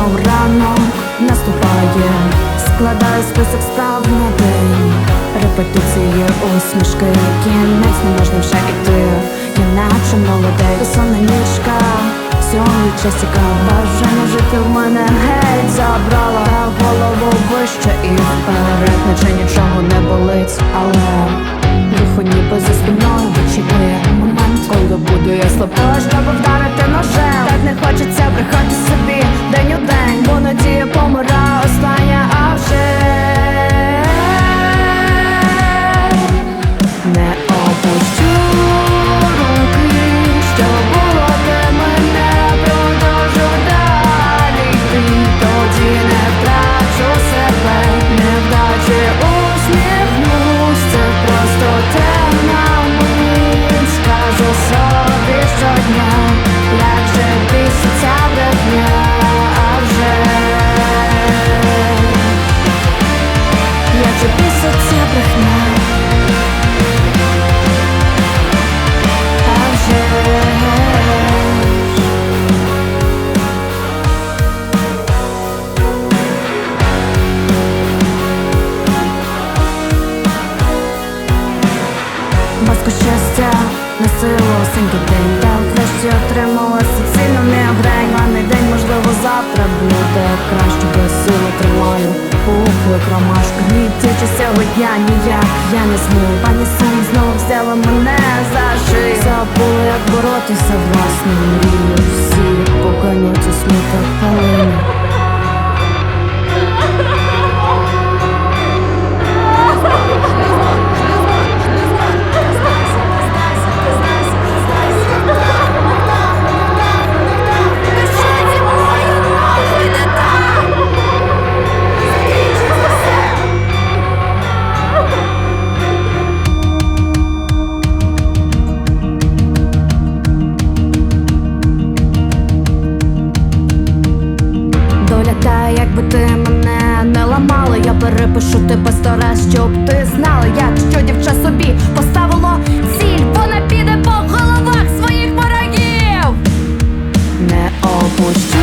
Знов ранок наступає, складаю список справ на день. Репетиції, усмішки, кінець, не можна вже іти. Я наче молодий, сонна ніжка, сьомий часика. Бажання жити в мене геть забрала. Голову вище і вперед, наче нічого не болить. Але лихо ніби за спиною вичікує момент, коли буду я слабкою, щоб вдарити ножем. Так не хочеться брехати собі день у день, бо надія помира остання, а вже не опущу руки, що було, де мене продовжу далі йти. Тоді не втрачу себе, невдачі усміхнусь. Це просто темна мить, скажу собі щодня, як же біситься брехня, а вже як же біситься брехня. Маску щастя носила осінький день, та врешті отримала суцільну мігрень. Гарний день, можливо, завтра буде краще, без сили тримаю пухли промашки. Гнітячи цього дня ніяк я не зміг. Пані син знову взяла мене за шию. Забула, як боротися власною мрією. Всі покинуть у смітах полині. Та якби ти мене не ламала, я перепишу тебе 100 раз, щоб ти знала, якщо дівча собі поставило ціль, вона піде по головах своїх ворогів. Не опущу